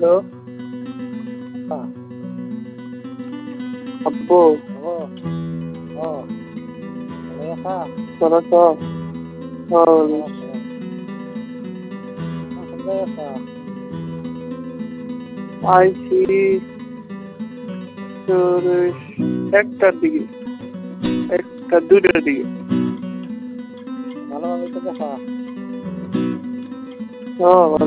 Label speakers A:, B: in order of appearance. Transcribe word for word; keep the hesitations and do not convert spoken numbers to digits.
A: Hello
B: হ্যাঁ,
A: আব্বু
B: hello, ও ভালো আছা?
A: ভালো আছো? হ্যাঁ,
B: ভালো আছি। এখন কোন জায়গায় আছা?
A: আইছি তোর ওই একটার দিকে একটা দুইটার দিকে।
B: ভালোভাবে তো দেখা।
A: হ্যাঁ